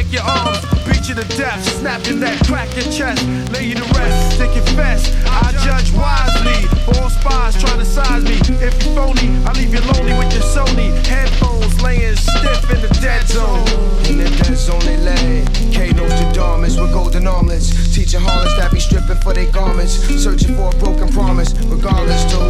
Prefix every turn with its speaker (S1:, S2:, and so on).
S1: break your arms, beat you to death, snap your neck, crack your chest, lay you to rest, stick your fest. I judge wisely for all spies trying to size me. If you phony, I leave you lonely with your Sony headphones, laying stiff in the dead zone.
S2: In the dead zone they lay, K-Notes to Dharmas with golden armlets, teaching harlots that be stripping for their garments, searching for a broken promise, regardless to